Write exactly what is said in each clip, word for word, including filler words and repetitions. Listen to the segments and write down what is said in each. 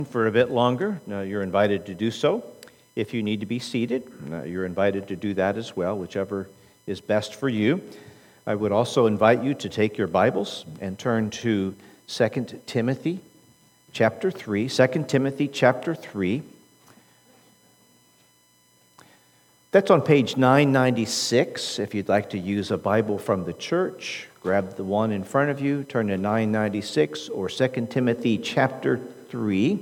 For a bit longer, uh, you're invited to do so. If you need to be seated, uh, you're invited to do that as well, whichever is best for you. I would also invite you to take your Bibles and turn to Second Timothy chapter three. Second Timothy chapter three. That's on page nine ninety-six. If you'd like to use a Bible from the church, grab the one in front of you, turn to nine ninety-six or Second Timothy chapter three.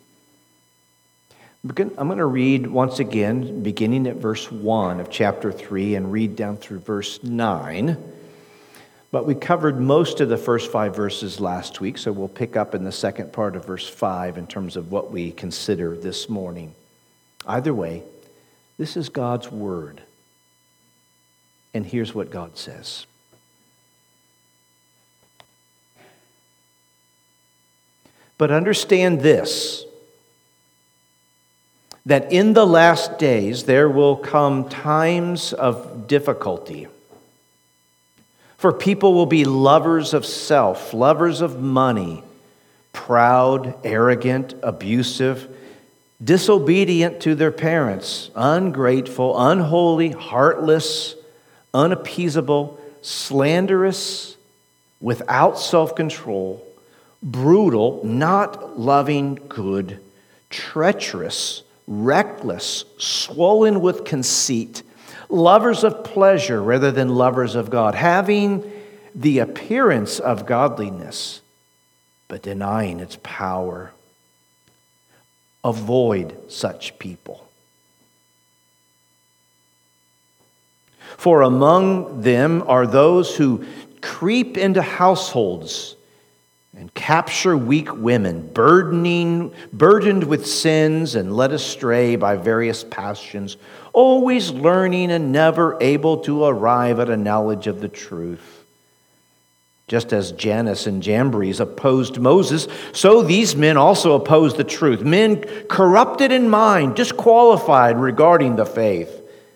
I'm going to read once again, beginning at verse one of chapter three and read down through verse nine. But we covered most of the first five verses last week, so we'll pick up in the second part of verse five in terms of what we consider this morning. Either way, this is God's word. And here's what God says. But understand this, that in the last days there will come times of difficulty. For people will be lovers of self, lovers of money, proud, arrogant, abusive, disobedient to their parents, ungrateful, unholy, heartless, unappeasable, slanderous, without self-control, brutal, not loving good, treacherous, reckless, swollen with conceit, lovers of pleasure rather than lovers of God, having the appearance of godliness, but denying its power. Avoid such people. For among them are those who creep into households and capture weak women, burdening, burdened with sins and led astray by various passions, always learning and never able to arrive at a knowledge of the truth. Just as Jannes and Jambres opposed Moses, so these men also oppose the truth. Men corrupted in mind, disqualified regarding the faith.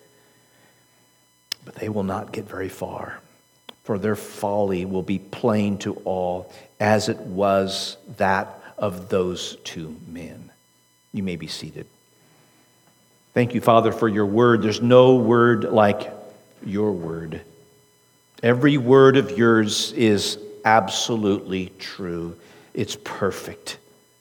But they will not get very far, for their folly will be plain to all, as it was that of those two men. You may be seated. Thank you, Father, for your word. There's no word like your word. Every word of yours is absolutely true. It's perfect.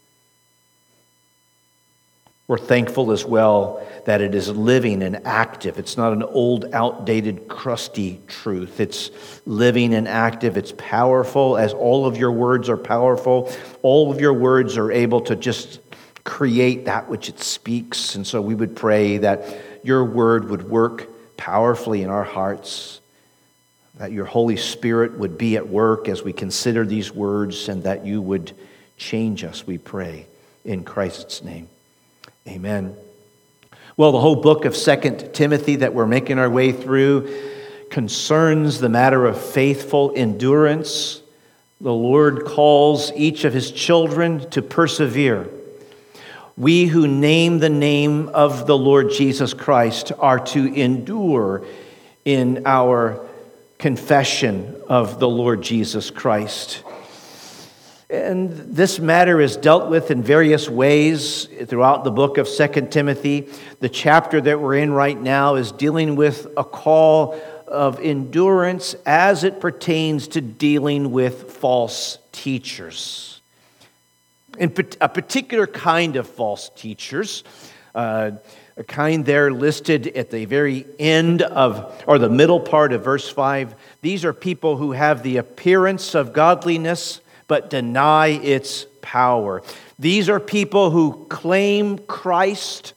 We're thankful as well that it is living and active. It's not an old, outdated, crusty truth. It's living and active. It's powerful, as all of your words are powerful. All of your words are able to just create that which it speaks. And so we would pray that your word would work powerfully in our hearts, that your Holy Spirit would be at work as we consider these words, and that you would change us, we pray, in Christ's name. Amen. Well, the whole book of Second Timothy that we're making our way through concerns the matter of faithful endurance. The Lord calls each of his children to persevere. We who name the name of the Lord Jesus Christ are to endure in our confession of the Lord Jesus Christ. And this matter is dealt with in various ways throughout the book of Second Timothy. The chapter that we're in right now is dealing with a call of endurance as it pertains to dealing with false teachers. In a particular kind of false teachers, uh, a kind there listed at the very end of, or the middle part of verse five. These are people who have the appearance of godliness, but deny its power. These are people who claim Christ,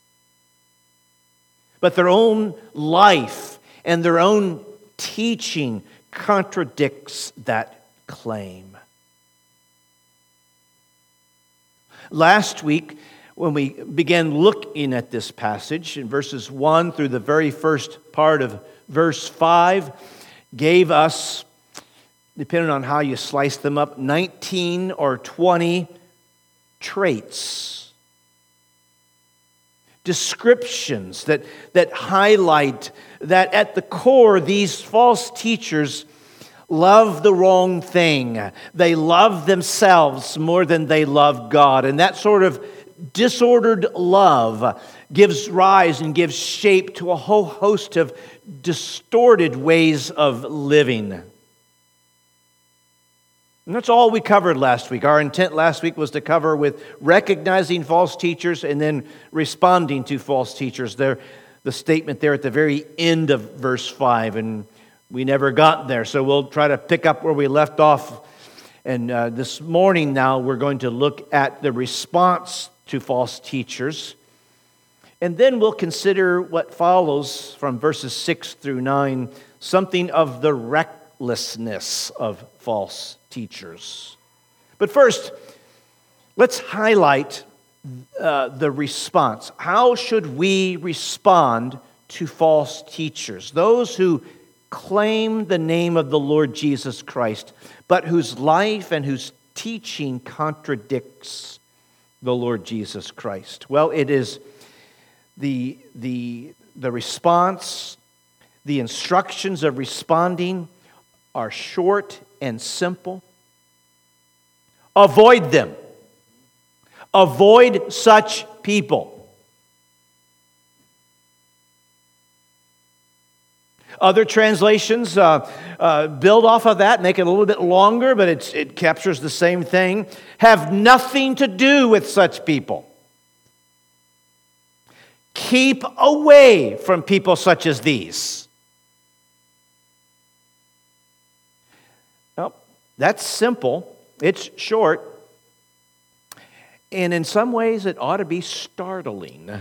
but their own life and their own teaching contradicts that claim. Last week, when we began looking at this passage in verses one through the very first part of verse five, gave us, depending on how you slice them up, nineteen or twenty traits, descriptions that, that highlight that at the core, these false teachers love the wrong thing. They love themselves more than they love God. And that sort of disordered love gives rise and gives shape to a whole host of distorted ways of living. And that's all we covered last week. Our intent last week was to cover with recognizing false teachers and then responding to false teachers. There, the statement there at the very end of verse five, and we never got there, so we'll try to pick up where we left off. And uh, this morning now we're going to look at the response to false teachers. And then we'll consider what follows from verses six through nine, something of the recklessness of false teachers. But first, let's highlight uh, the response. How should we respond to false teachers? Those who claim the name of the Lord Jesus Christ, but whose life and whose teaching contradicts the Lord Jesus Christ. Well, it is the, the, the response, the instructions of responding are short and simple. Avoid them. Avoid such people. Other translations uh, uh, build off of that, make it a little bit longer, but it's, it captures the same thing. Have nothing to do with such people. Keep away from people such as these. Well, that's simple. It's short. And in some ways, it ought to be startling.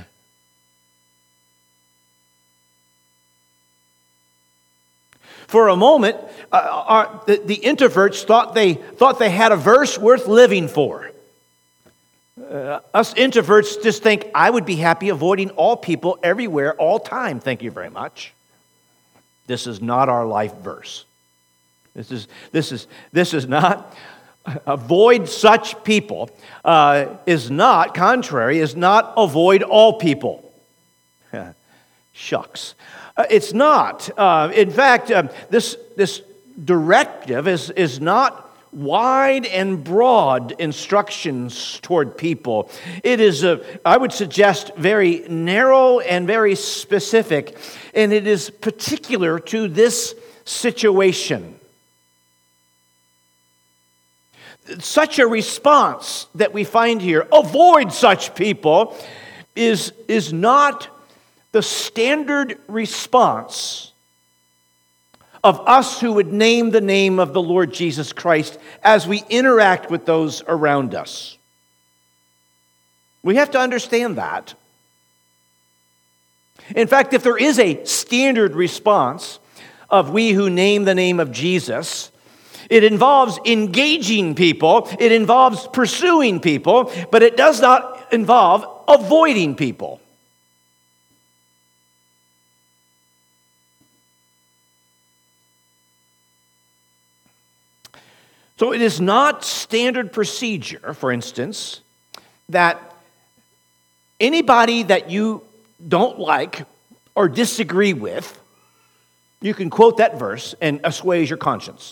For a moment, uh, our, the, the introverts thought they thought they had a verse worth living for. Uh, us introverts just think, I would be happy avoiding all people everywhere, all time. Thank you very much. This is not our life verse. This is this is this is not. Avoid such people uh, is not contrary. Is not avoid all people. Shucks. Uh, it's not. Uh, in fact, uh, this, this directive is, is not wide and broad instructions toward people. It is, uh, I would suggest, very narrow and very specific, and it is particular to this situation. Such a response that we find here, avoid such people, is, is not the standard response of us who would name the name of the Lord Jesus Christ as we interact with those around us. We have to understand that. In fact, if there is a standard response of we who name the name of Jesus, it involves engaging people, it involves pursuing people, but it does not involve avoiding people. So it is not standard procedure, for instance, that anybody that you don't like or disagree with, you can quote that verse and assuage your conscience.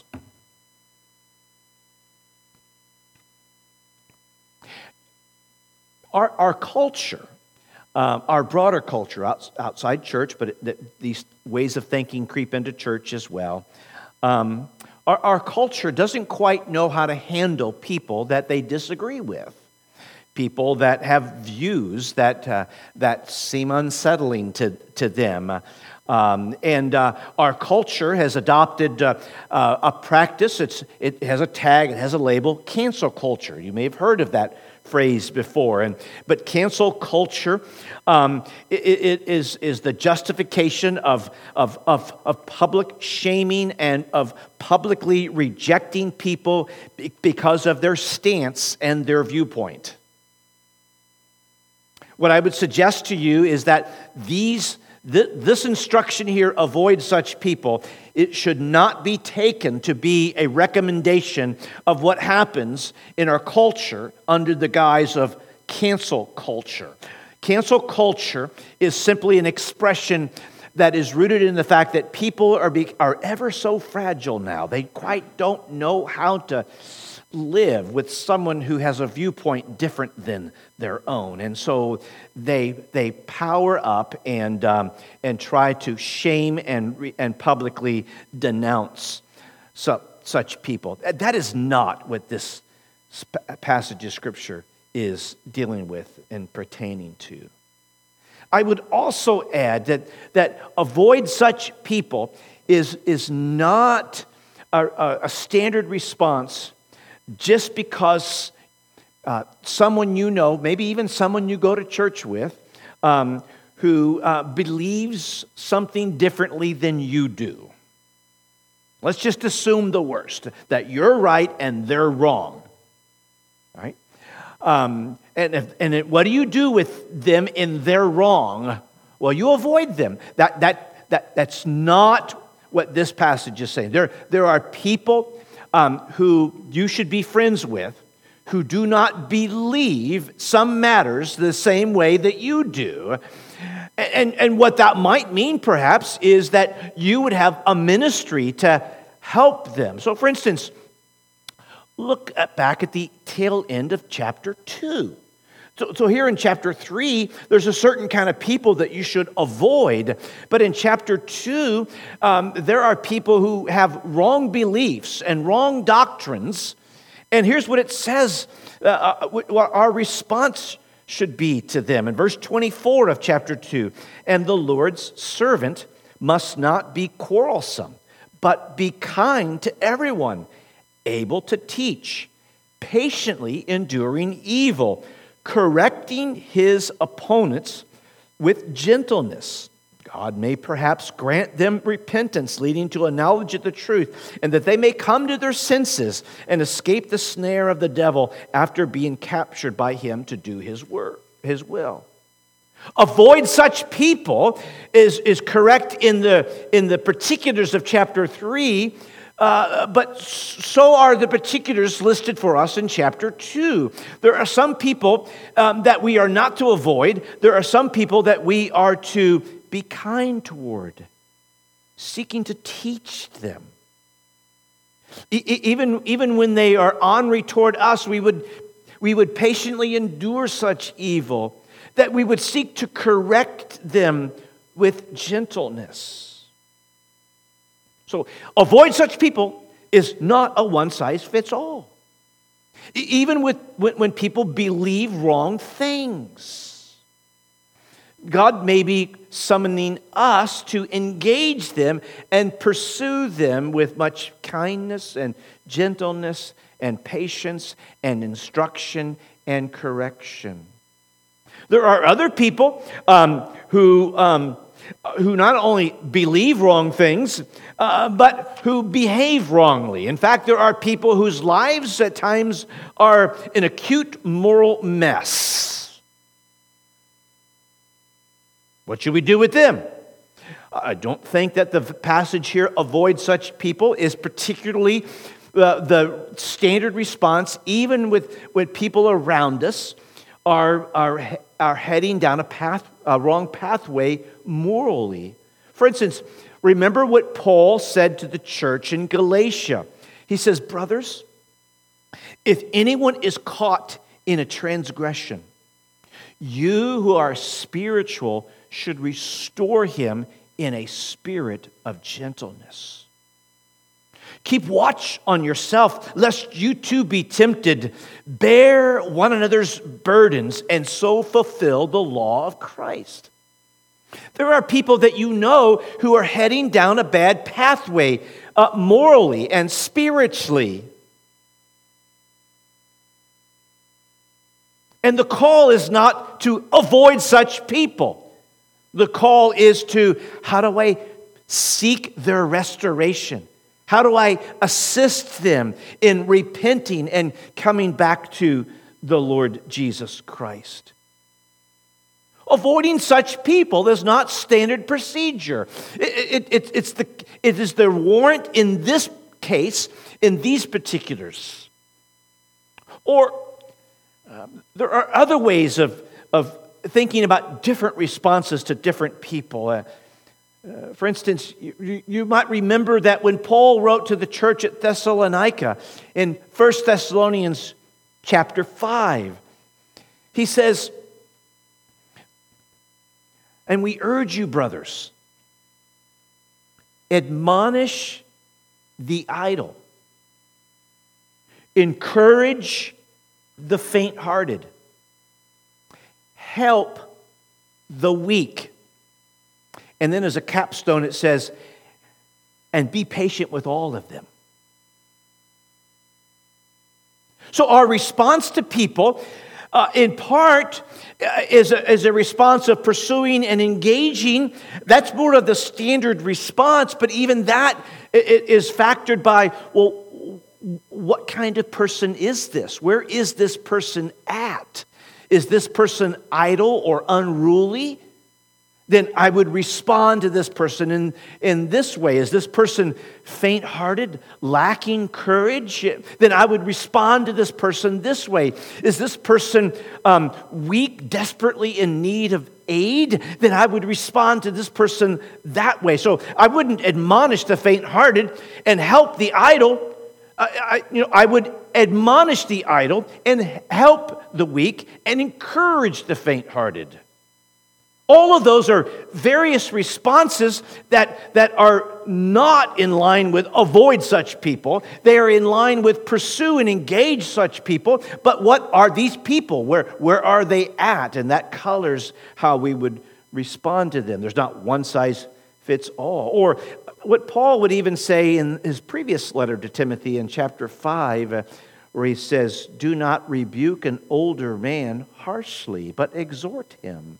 Our, our culture, uh, our broader culture out, outside church, but it, these ways of thinking creep into church as well. Um, Our, our culture doesn't quite know how to handle people that they disagree with, people that have views that uh, that seem unsettling to, to them. Um, and uh, our culture has adopted uh, uh, a practice, it's, it has a tag, it has a label, cancel culture. You may have heard of that phrase before. And but cancel culture um, it, it is, is the justification of, of, of, of public shaming and of publicly rejecting people because of their stance and their viewpoint. What I would suggest to you is that these this instruction here, avoid such people, it should not be taken to be a recommendation of what happens in our culture under the guise of cancel culture. Cancel culture is simply an expression that is rooted in the fact that people are, be, are ever so fragile now. They quite don't know how to live with someone who has a viewpoint different than their own. And so they they power up and um, and try to shame and, re, and publicly denounce su, such people. That is not what this passage of Scripture is dealing with and pertaining to. I would also add that, that avoid such people is, is not a, a, a standard response just because uh, someone you know, maybe even someone you go to church with, um, who uh, believes something differently than you do. Let's just assume the worst, that you're right and they're wrong. Right? Um, and if, and it, what do you do with them in their wrong? Well, you avoid them. That that that that's not what this passage is saying. There there are people um, who you should be friends with who do not believe some matters the same way that you do. And and what that might mean, perhaps, is that you would have a ministry to help them. So, for instance, look at, back at the tail end of chapter two. So, so here in chapter three, there's a certain kind of people that you should avoid. But in chapter two, um, there are people who have wrong beliefs and wrong doctrines. And here's what it says, uh, what our response should be to them. In verse twenty-four of chapter two, and the Lord's servant must not be quarrelsome, but be kind to everyone, able to teach, patiently enduring evil, correcting his opponents with gentleness. God may perhaps grant them repentance, leading to a knowledge of the truth, and that they may come to their senses and escape the snare of the devil after being captured by him to do his work, his will. Avoid such people is, is correct in the, in the particulars of chapter three, Uh, but so are the particulars listed for us in chapter two. There are some people um, that we are not to avoid. There are some people that we are to be kind toward, seeking to teach them. E- even, even when they are ornery toward us, we would, we would patiently endure such evil, that we would seek to correct them with gentleness. So, avoid such people is not a one-size-fits-all. Even with when people believe wrong things. God may be summoning us to engage them and pursue them with much kindness and gentleness and patience and instruction and correction. There are other people um, who... Um, who not only believe wrong things, uh, but who behave wrongly. In fact, there are people whose lives at times are an acute moral mess. What should we do with them? I don't think that the passage here, avoid such people, is particularly uh, the standard response, even with, with people around us are, are, are heading down a path, a wrong pathway morally. For instance, remember what Paul said to the church in Galatia. He says, brothers, if anyone is caught in a transgression, you who are spiritual should restore him in a spirit of gentleness. Keep watch on yourself, lest you too be tempted. Bear one another's burdens and so fulfill the law of Christ. There are people that you know who are heading down a bad pathway uh, morally and spiritually. And the call is not to avoid such people. The call is to, how do I seek their restoration? How do I assist them in repenting and coming back to the Lord Jesus Christ? Avoiding such people is not standard procedure. It, it, it, it's the, it is the warrant in this case, in these particulars. Or um, there are other ways of, of thinking about different responses to different people. Uh, Uh, for instance, you, you might remember that when Paul wrote to the church at Thessalonica in First Thessalonians chapter five, he says, "And we urge you, brothers, admonish the idle, encourage the faint-hearted, help the weak." And then as a capstone it says, "and be patient with all of them." So our response to people, uh, in part, uh, is, a, is a response of pursuing and engaging. That's more of the standard response, but even that is factored by, well, what kind of person is this? Where is this person at? Is this person idle or unruly? Then I would respond to this person in, in this way. Is this person faint-hearted, lacking courage? Then I would respond to this person this way. Is this person um, weak, desperately in need of aid? Then I would respond to this person that way. So I wouldn't admonish the faint-hearted and help the idle. I, I, you know, I would admonish the idle and help the weak and encourage the faint-hearted. All of those are various responses that, that are not in line with avoid such people. They are in line with pursue and engage such people. But what are these people? Where, where are they at? And that colors how we would respond to them. There's not one size fits all. Or what Paul would even say in his previous letter to Timothy in chapter five, uh, where he says, "Do not rebuke an older man harshly, but exhort him."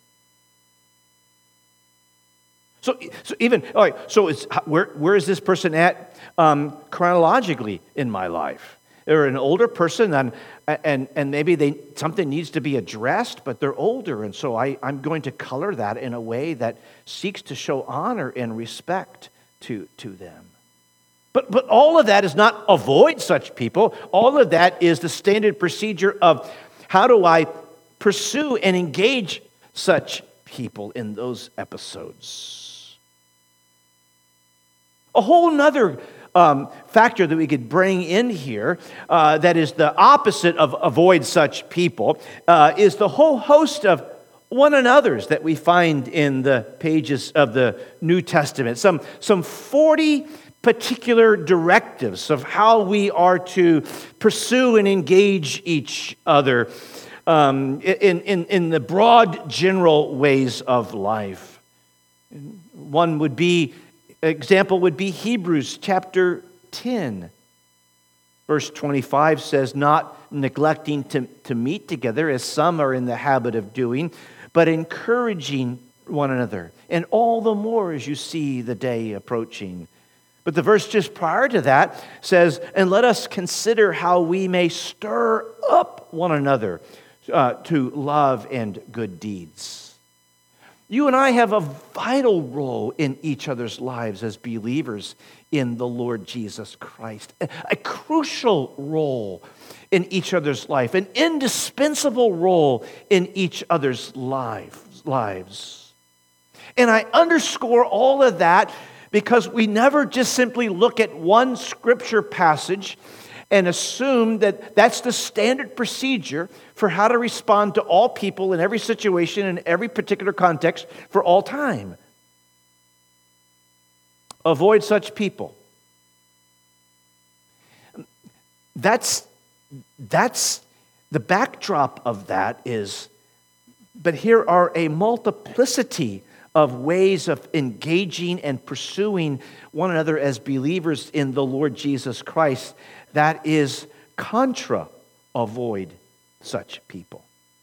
So, so even, all right, so it's, where, where is this person at um, chronologically in my life? They're an older person, and, and, and maybe they something needs to be addressed, but they're older, and so I, I'm going to color that in a way that seeks to show honor and respect to, to them. But, but all of that is not avoid such people. All of that is the standard procedure of how do I pursue and engage such people in those episodes. A whole nother um, factor that we could bring in here uh, that is the opposite of avoid such people uh, is the whole host of one another's that we find in the pages of the New Testament. Some, some forty particular directives of how we are to pursue and engage each other um, in, in, in the broad general ways of life. One would be Example would be Hebrews chapter ten. Verse twenty-five says, "Not neglecting to, to meet together, as some are in the habit of doing, but encouraging one another, and all the more as you see the day approaching." But the verse just prior to that says, "And let us consider how we may stir up one another uh, to love and good deeds." You and I have a vital role in each other's lives as believers in the Lord Jesus Christ. A crucial role in each other's life, an indispensable role in each other's lives. And I underscore all of that because we never just simply look at one scripture passage and assume that that's the standard procedure for how to respond to all people in every situation, in every particular context, for all time. Avoid such people. That's, that's the backdrop of that is, but here are a multiplicity of ways of engaging and pursuing one another as believers in the Lord Jesus Christ. That is contra avoid such people.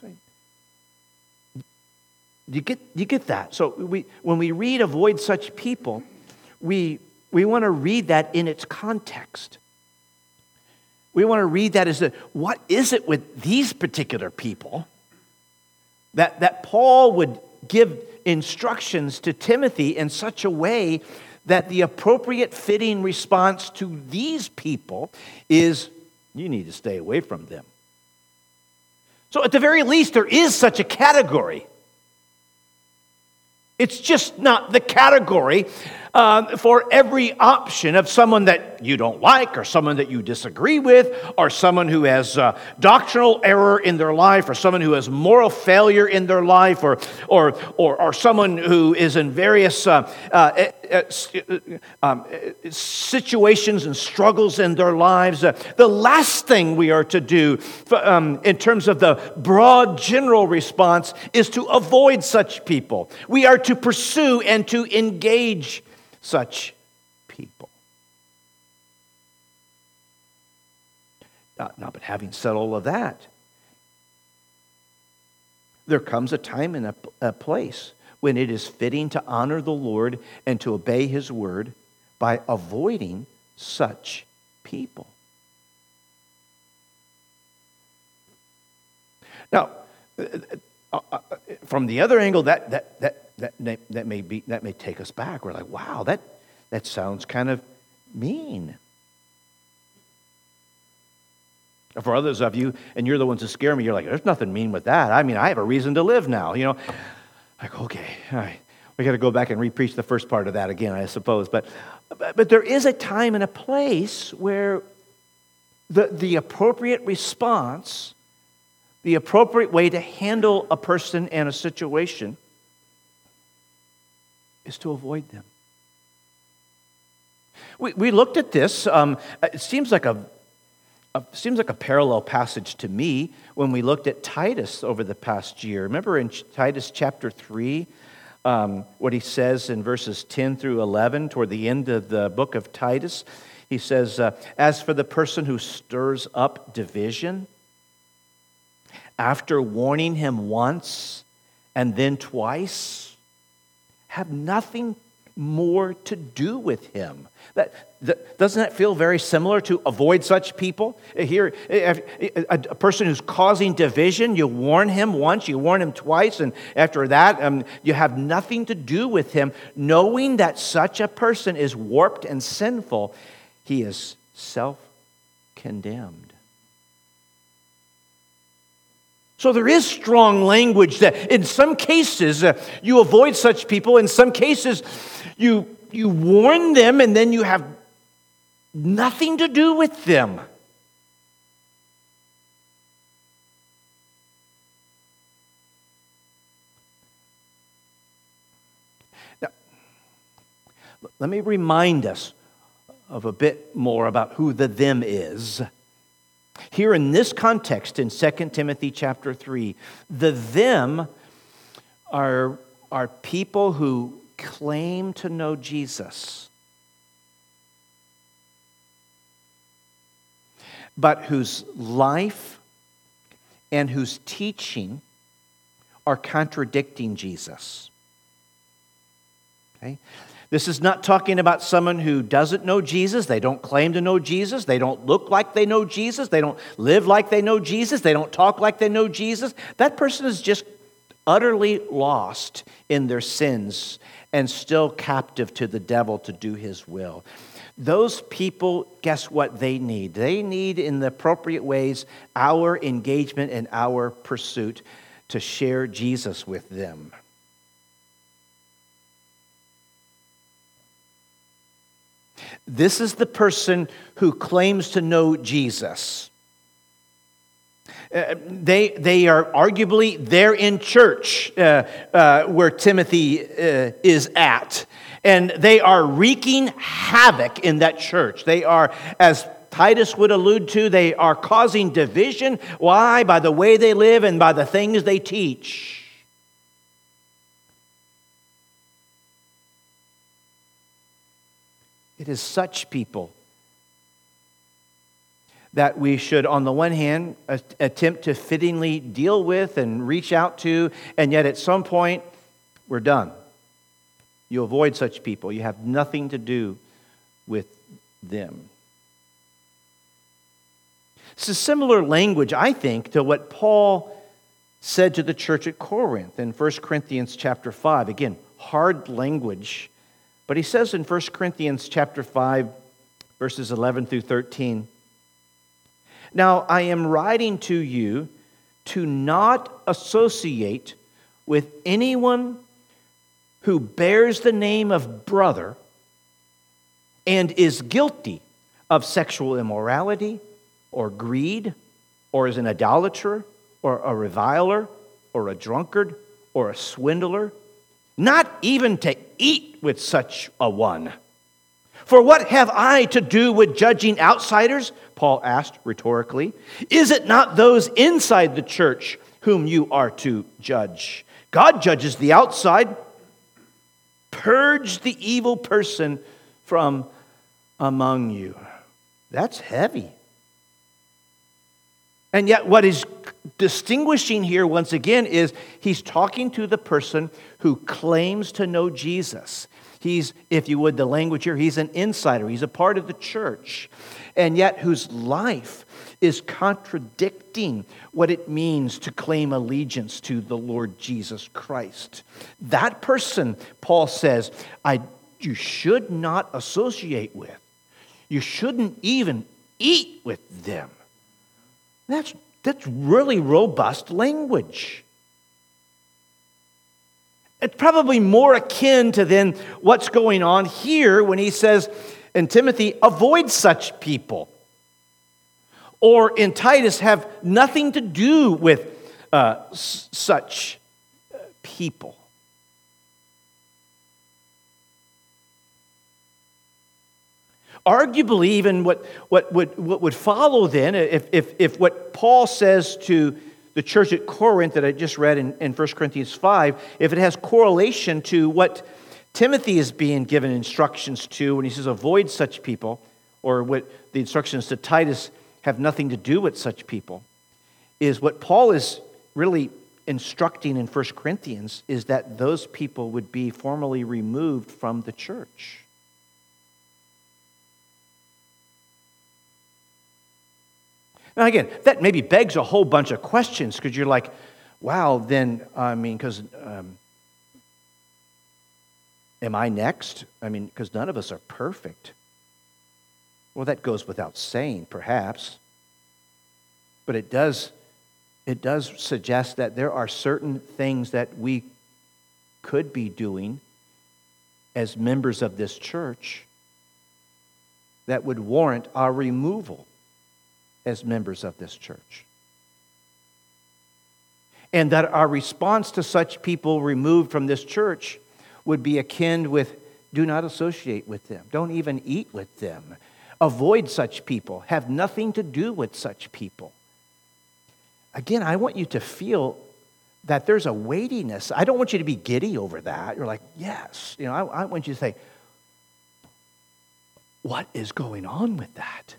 You get, you get that? So we, when we read avoid such people, we, we want to read that in its context. We want to read that as a, what is it with these particular people that, that Paul would give instructions to Timothy in such a way that the appropriate fitting response to these people is, you need to stay away from them. So at the very least, there is such a category. It's just not the category uh, for every option of someone that you don't like, or someone that you disagree with, or someone who has uh, doctrinal error in their life, or someone who has moral failure in their life, or or or, or someone who is in various uh, uh, uh, um, situations and struggles in their lives. Uh, the last thing we are to do um, in terms of the broad general response is to avoid such people. We are to pursue and to engage such people. Now, but having said all of that, there comes a time and a, a place when it is fitting to honor the Lord and to obey His word by avoiding such people. Now, uh, uh, from the other angle, that that that that may, that may be that may take us back. We're like, wow, that that sounds kind of mean. For others of you, and you're the ones that scare me, you're like, there's nothing mean with that. I mean, I have a reason to live now, you know. Like, okay, all right, we got to go back and re-preach the first part of that again, I suppose. But, but, but there is a time and a place where the, the appropriate response, the appropriate way to handle a person and a situation is to avoid them. We, we looked at this. Um, it seems like a It seems like a parallel passage to me when we looked at Titus over the past year. Remember in Titus chapter three, um, what he says in verses ten through eleven, toward the end of the book of Titus? He says, uh, as for the person who stirs up division, after warning him once and then twice, have nothing more to do with him. That, that doesn't that feel very similar to avoid such people? Here, a, a person who's causing division, you warn him once, you warn him twice, and after that, um, you have nothing to do with him, knowing that such a person is warped and sinful. He is self-condemned. So there is strong language that in some cases uh, you avoid such people. In some cases you, you warn them and then you have nothing to do with them. Now, let me remind us of a bit more about who the them is. Here in this context, in Second Timothy chapter three, the them are, are people who claim to know Jesus, but whose life and whose teaching are contradicting Jesus. Okay? This is not talking about someone who doesn't know Jesus. They don't claim to know Jesus. They don't look like they know Jesus. They don't live like they know Jesus. They don't talk like they know Jesus. That person is just utterly lost in their sins and still captive to the devil to do his will. Those people, guess what they need? They need, in the appropriate ways, our engagement and our pursuit to share Jesus with them. This is the person who claims to know Jesus. Uh, they, they are arguably, they're in church uh, uh, where Timothy uh, is at. And they are wreaking havoc in that church. They are, as Titus would allude to, they are causing division. Why? By the way they live and by the things they teach. It is such people that we should, on the one hand, attempt to fittingly deal with and reach out to, and yet at some point, we're done. You avoid such people. You have nothing to do with them. It's a similar language, I think, to what Paul said to the church at Corinth in First Corinthians chapter five. Again, hard language. But he says in First Corinthians chapter five, verses eleven through thirteen, now I am writing to you to not associate with anyone who bears the name of brother and is guilty of sexual immorality or greed or is an idolater or a reviler or a drunkard or a swindler, not even to eat with such a one. For what have I to do with judging outsiders? Paul asked rhetorically. Is it not those inside the church whom you are to judge? God judges the outside. Purge the evil person from among you. That's heavy. And yet what is distinguishing here once again is he's talking to the person who claims to know Jesus. He's, if you would, the language here, he's an insider. He's a part of the church. And yet whose life is contradicting what it means to claim allegiance to the Lord Jesus Christ. That person, Paul says, I, you should not associate with. You shouldn't even eat with them. That's, that's really robust language. It's probably more akin to then what's going on here when he says in Timothy, avoid such people. Or in Titus, have nothing to do with uh, s- such people. Arguably, even what, what, would, what would follow then, if, if, if what Paul says to the church at Corinth that I just read in, in First Corinthians five, if it has correlation to what Timothy is being given instructions to when he says avoid such people, or what the instructions to Titus have nothing to do with such people, is what Paul is really instructing in First Corinthians is that those people would be formally removed from the church. Now again, that maybe begs a whole bunch of questions because you're like, wow, then, I mean, because um, am I next? I mean, because none of us are perfect. Well, that goes without saying, perhaps. But it does, it does suggest that there are certain things that we could be doing as members of this church that would warrant our removal as members of this church. And that our response to such people removed from this church would be akin with, do not associate with them. Don't even eat with them. Avoid such people. Have nothing to do with such people. Again, I want you to feel that there's a weightiness. I don't want you to be giddy over that. You're like, yes. You know, I, I want you to say, what is going on with that?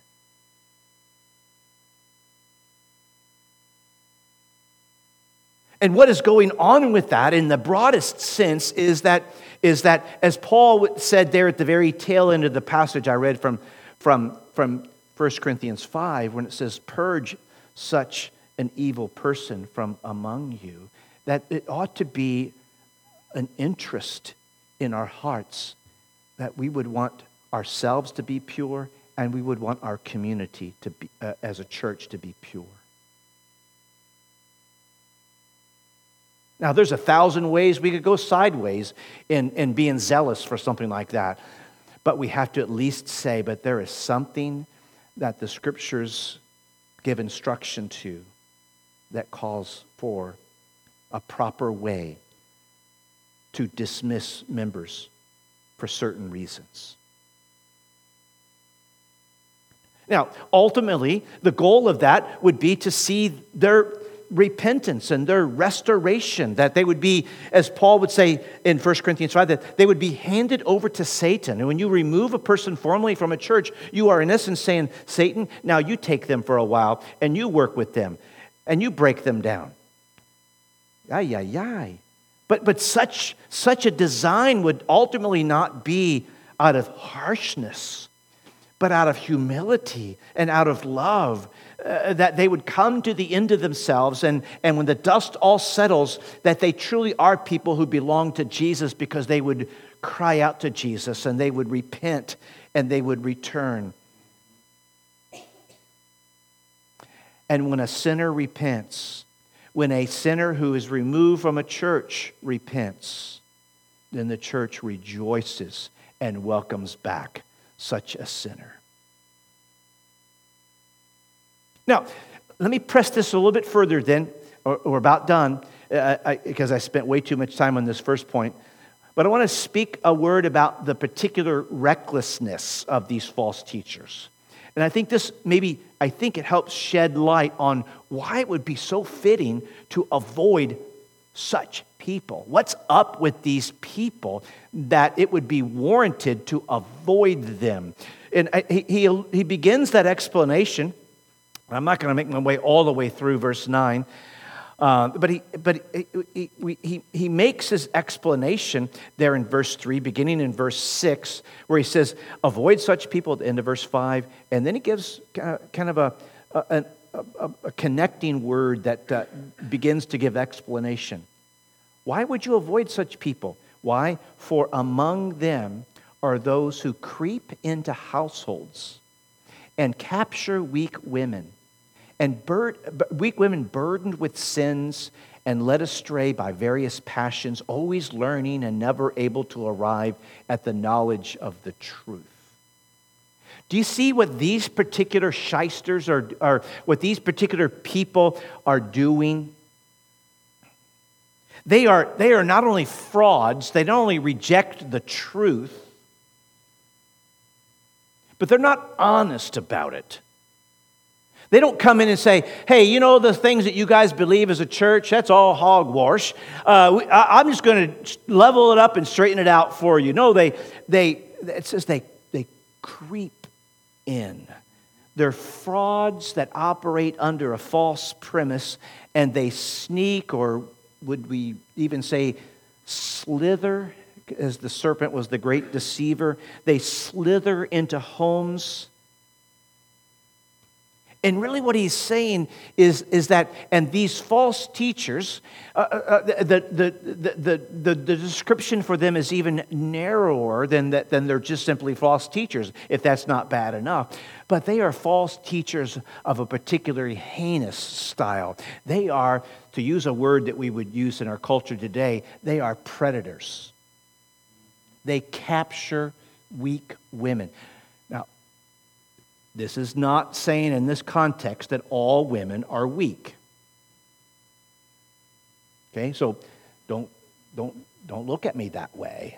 And what is going on with that in the broadest sense is that, is that as Paul said there at the very tail end of the passage I read from, from, from First Corinthians five, when it says, purge such an evil person from among you, that it ought to be an interest in our hearts that we would want ourselves to be pure and we would want our community to be, uh, as a church to be pure. Now, there's a thousand ways we could go sideways in, in being zealous for something like that. But we have to at least say, but there is something that the Scriptures give instruction to that calls for a proper way to dismiss members for certain reasons. Now, ultimately, the goal of that would be to see their repentance and their restoration, that they would be, as Paul would say in First Corinthians five, that they would be handed over to Satan. And when you remove a person formally from a church, you are in essence saying, Satan, now you take them for a while and you work with them and you break them down. Ay, ay, ay. But, but such, such a design would ultimately not be out of harshness, but out of humility and out of love, uh, that they would come to the end of themselves, and, and when the dust all settles, that they truly are people who belong to Jesus because they would cry out to Jesus and they would repent and they would return. And when a sinner repents, when a sinner who is removed from a church repents, then the church rejoices and welcomes back such a sinner. Now, let me press this a little bit further then. We're about done, uh, I, because I spent way too much time on this first point. But I want to speak a word about the particular recklessness of these false teachers. And I think this maybe, I think it helps shed light on why it would be so fitting to avoid such people. What's up with these people that it would be warranted to avoid them? And he, he, he begins that explanation. I'm not going to make my way all the way through verse nine. Uh, but he, but he, he, he, he makes his explanation there in verse three, beginning in verse six, where he says, avoid such people at the end of verse five. And then he gives kind of a, a, a, a connecting word that uh, begins to give explanation. Why would you avoid such people? Why? For among them are those who creep into households and capture weak women. And bur- weak women burdened with sins and led astray by various passions, always learning and never able to arrive at the knowledge of the truth. Do you see what these particular shysters are, are what these particular people are doing? They are, they are not only frauds, they not only reject the truth, but they're not honest about it. They don't come in and say, hey, you know, the things that you guys believe as a church, that's all hogwash. Uh, we, I, I'm just going to level it up and straighten it out for you. No, they, they, it says they, they creep in. They're frauds that operate under a false premise, and they sneak, or would we even say slither, as the serpent was the great deceiver. They slither into homes. And really what he's saying is, is that, and these false teachers, uh, uh, the, the, the, the, the, the description for them is even narrower than, that, than they're just simply false teachers, if that's not bad enough. But they are false teachers of a particularly heinous style. They are, to use a word that we would use in our culture today, they are predators. They capture weak women. Now, this is not saying in this context that all women are weak. Okay, so don't, don't, don't look at me that way.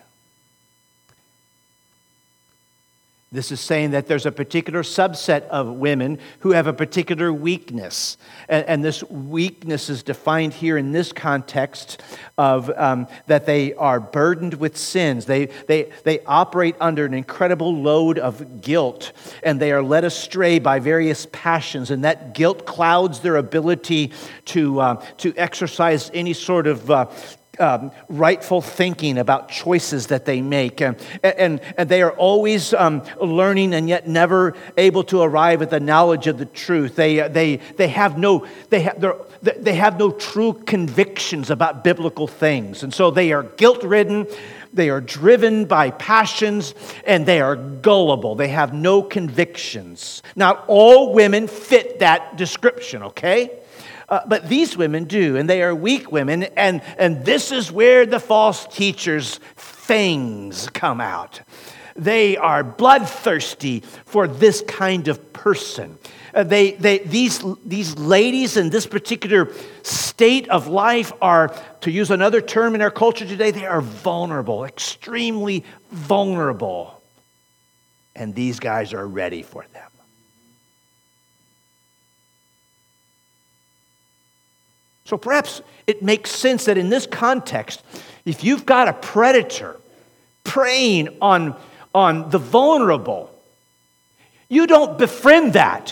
This is saying that there's a particular subset of women who have a particular weakness. And, and this weakness is defined here in this context of um, that they are burdened with sins. They, they, they operate under an incredible load of guilt, and they are led astray by various passions. And that guilt clouds their ability to, uh, to exercise any sort of uh, Um, rightful thinking about choices that they make. And, and, and they are always um, learning and yet never able to arrive at the knowledge of the truth. They, they, they, have, no, they, have, they have no true convictions about biblical things. And so they are guilt-ridden, they are driven by passions, and they are gullible. They have no convictions. Not all women fit that description, okay? Uh, but these women do, and they are weak women, and, and this is where the false teachers' fangs come out. They are bloodthirsty for this kind of person. Uh, they, they, these, these ladies in this particular state of life are, to use another term in our culture today, they are vulnerable, extremely vulnerable. And these guys are ready for them. So perhaps it makes sense that in this context, if you've got a predator preying on, on the vulnerable, you don't befriend that.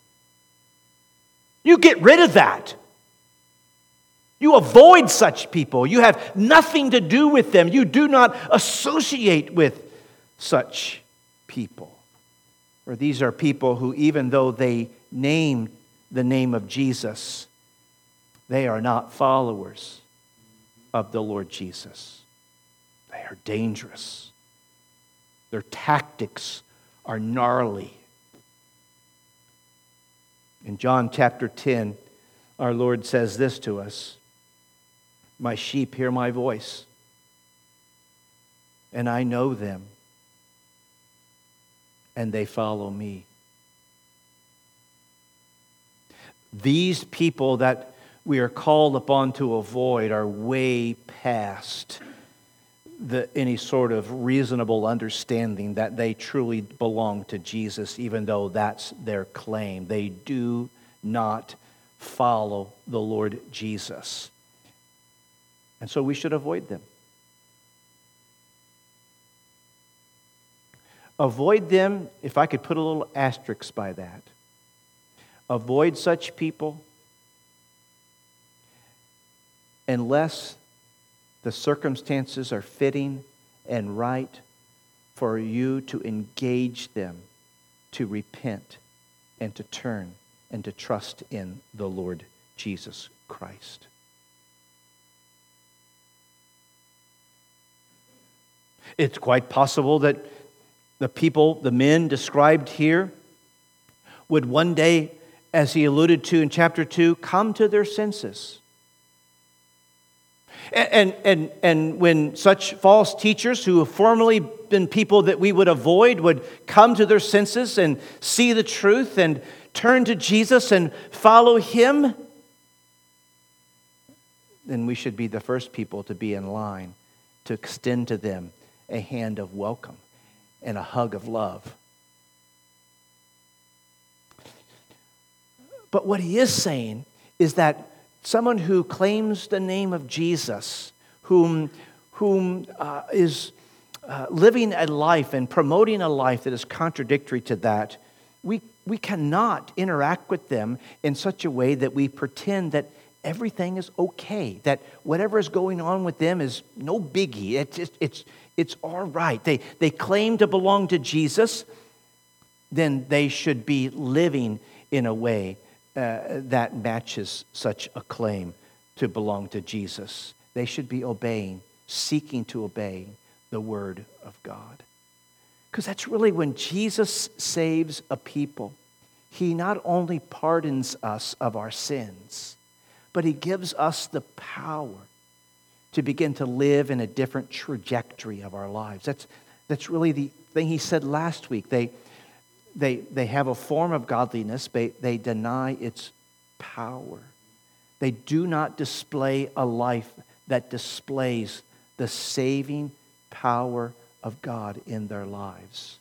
You get rid of that. You avoid such people. You have nothing to do with them. You do not associate with such people. For these are people who, even though they name the name of Jesus, they are not followers of the Lord Jesus. They are dangerous. Their tactics are gnarly. In John chapter ten, our Lord says this to us: "My sheep hear my voice, and I know them, and they follow me. These people that we are called upon to avoid are way past the, any sort of reasonable understanding that they truly belong to Jesus, even though that's their claim. They do not follow the Lord Jesus. And so we should avoid them. Avoid them, if I could put a little asterisk by that. Avoid such people unless the circumstances are fitting and right for you to engage them, to repent and to turn and to trust in the Lord Jesus Christ. It's quite possible that the people, the men described here, would one day, as he alluded to in chapter two, come to their senses. And, and, and when such false teachers who have formerly been people that we would avoid would come to their senses and see the truth and turn to Jesus and follow Him, then we should be the first people to be in line to extend to them a hand of welcome and a hug of love. But what he is saying is that someone who claims the name of Jesus, whom, whom uh, is uh, living a life and promoting a life that is contradictory to that, we, we cannot interact with them in such a way that we pretend that everything is okay, that whatever is going on with them is no biggie. It's, it's, it's, it's all right. They, they claim to belong to Jesus, then they should be living in a way Uh, that matches such a claim to belong to Jesus. They should be obeying, seeking to obey the Word of God. Because that's really when Jesus saves a people. He not only pardons us of our sins, but He gives us the power to begin to live in a different trajectory of our lives. That's, that's really the thing He said last week. They They, they have a form of godliness, but they deny its power. They do not display a life that displays the saving power of God in their lives.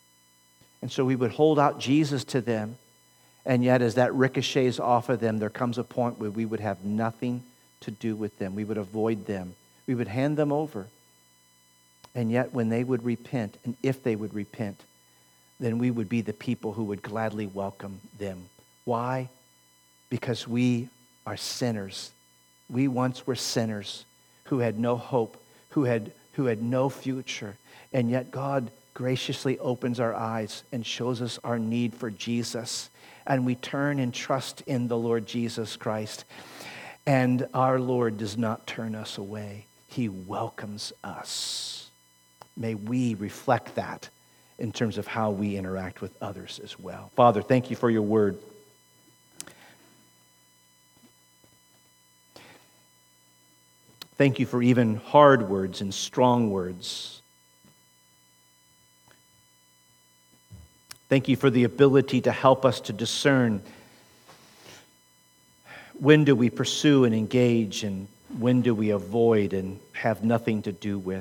And so we would hold out Jesus to them, and yet as that ricochets off of them, there comes a point where we would have nothing to do with them. We would avoid them. We would hand them over. And yet when they would repent, and if they would repent, then we would be the people who would gladly welcome them. Why? Because we are sinners. We once were sinners who had no hope, who had, who had no future. And yet God graciously opens our eyes and shows us our need for Jesus. And we turn and trust in the Lord Jesus Christ. And our Lord does not turn us away. He welcomes us. May we reflect that in terms of how we interact with others as well. Father, thank you for your word. Thank you for even hard words and strong words. Thank you for the ability to help us to discern when do we pursue and engage and when do we avoid and have nothing to do with.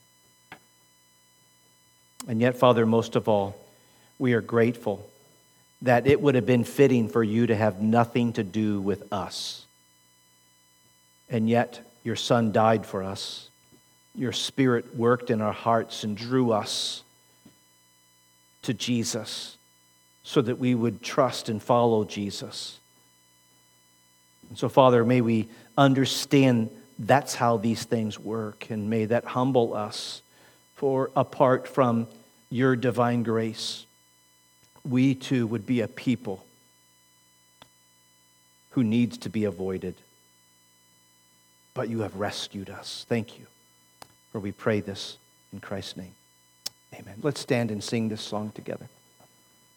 And yet, Father, most of all, we are grateful that it would have been fitting for you to have nothing to do with us. And yet, your Son died for us. Your Spirit worked in our hearts and drew us to Jesus so that we would trust and follow Jesus. And so, Father, may we understand that's how these things work, and may that humble us. For apart from your divine grace, we too would be a people who needs to be avoided. But you have rescued us. Thank you. For we pray this in Christ's name. Amen. Let's stand and sing this song together.